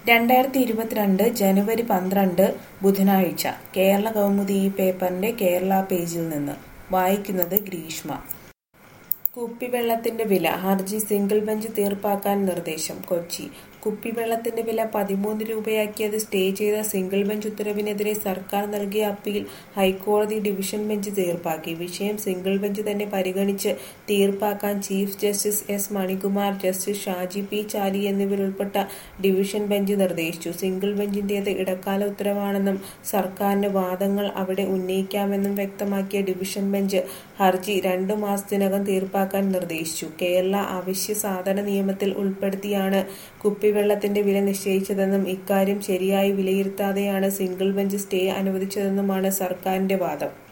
2022 ജനുവരി 12 ബുധനാഴ്ച കേരള കൗമുദി ഈ പേപ്പറിന്റെ കേരള പേജിൽ നിന്ന് വായിക്കുന്നത് ഗ്രീഷ്മ. കുപ്പിവെള്ളത്തിന്റെ വില ഹർജി സിംഗിൾ ബെഞ്ച് തീർപ്പാക്കാൻ നിർദ്ദേശം. കൊച്ചി. കുപ്പിവെള്ളത്തിന്റെ വില 13 രൂപയാക്കിയത് സ്റ്റേ ചെയ്ത സിംഗിൾ ബെഞ്ച് ഉത്തരവിനെതിരെ സർക്കാർ നൽകിയ അപ്പീൽ ഹൈക്കോടതി ഡിവിഷൻ ബെഞ്ച് തീർപ്പാക്കി. വിഷയം സിംഗിൾ ബെഞ്ച് തന്നെ പരിഗണിച്ച് തീർപ്പാക്കാൻ chief justice S Manikumar, justice Shaji P Chaly എന്നിവരുൾപ്പെട്ട ഡിവിഷൻ ബെഞ്ച് നിർദ്ദേശിച്ചു. സിംഗിൾ ബെഞ്ചിന്റേത് ഇടക്കാല ഉത്തരവാണെന്നും സർക്കാരിന് വാദങ്ങൾ അവിടെ ഉന്നയിക്കാമെന്നും വ്യക്തമാക്കിയ ഡിവിഷൻ ബെഞ്ച് ഹർജി 2 മാസത്തിനകം തീർപ്പാക്കാൻ നിർദ്ദേശിച്ചു. കേരള അവശ്യ സാധന നിയമത്തിൽ ഉൾപ്പെടുത്തിയാണ് കുപ്പിവെള്ളത്തിന്റെ വില നിശ്ചയിച്ചതെന്നും ഇക്കാര്യം ശരിയായി വിലയിരുത്താതെയാണ് സിംഗിൾ ബെഞ്ച് സ്റ്റേ അനുവദിച്ചതെന്നുമാണ് സർക്കാരിന്റെ വാദം.